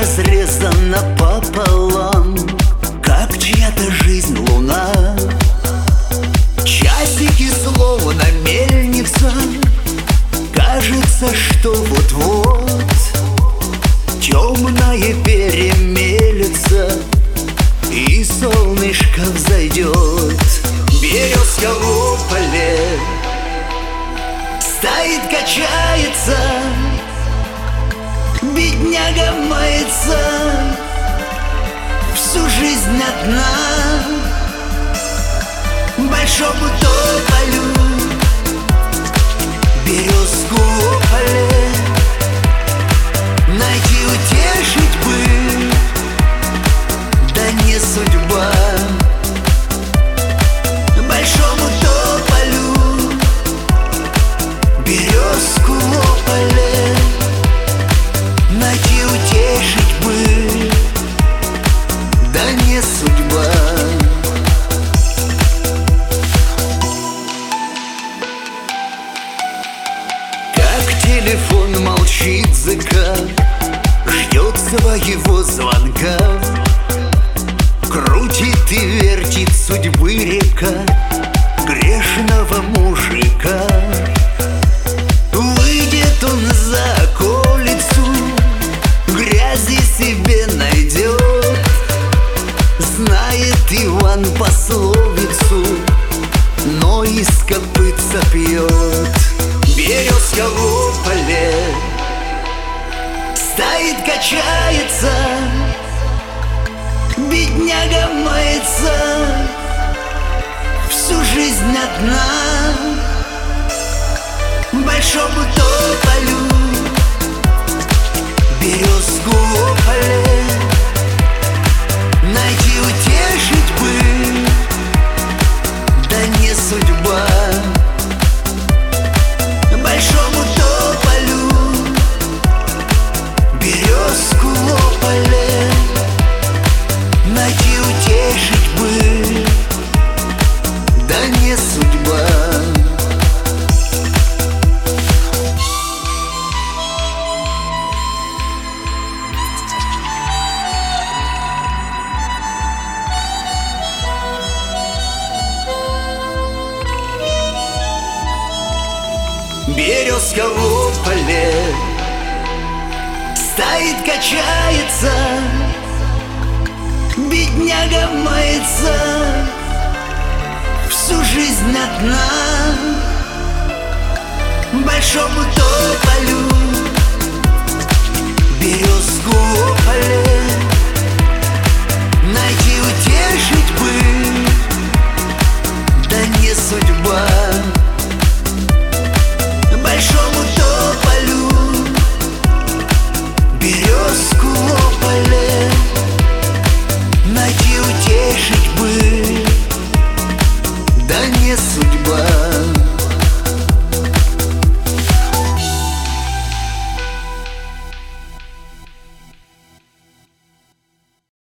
разрезана пополам, как чья-то жизнь луна. Часики словно мельница, кажется, что вот-вот темное перемелется и солнышко взойдет. Березка в поле стоит, качается, бедняга мается, всю жизнь одна. Большому тополю березку в поле найти, утешить бы, да не судьба. Большому тополю березку в поле найти, утешить бы, да не судьба. Как телефон молчит ЗК, ждет своего звонка, крутит и вертит судьбы река грешного мужика. Выйдет он за околицу, грязи себе найдет, знает Иван пословицу, но из копытца пьет. Березка в поле стоит, качается, бедняга мается, всю жизнь одна. Большому тополю березку в поле найти, утешить бы, да не судьба. Большому тополю березку в поле найти, утешить бы, да не судьба. Березка в поле стоит, качается, бедняга мается, всю жизнь одна. Большому тополю березку